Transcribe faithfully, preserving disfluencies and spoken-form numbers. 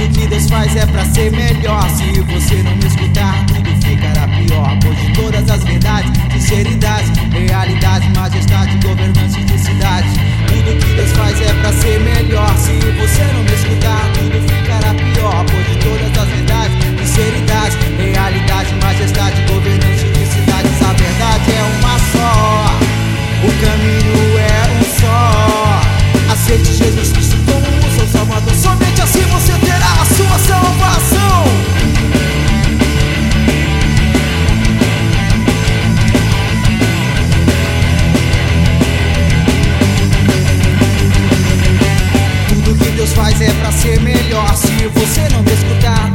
Tudo que Deus faz é pra ser melhor. Se você não me escutar, tudo ficará pior. Pois de todas as verdades, sinceridade, realidade, majestade, governança de cidade, tudo que Deus faz é pra ser melhor. Se você não me escutar, tudo ficará pior. Pois de todas as verdades, sinceridade, realidade, majestade, governança de cidades, a verdade é uma só, o caminho é um só. Aceite Jesus Cristo como o seu Salvador. Somente assim você terá a sua salvação. Tudo que Deus faz é pra ser melhor. Se você não me escutar,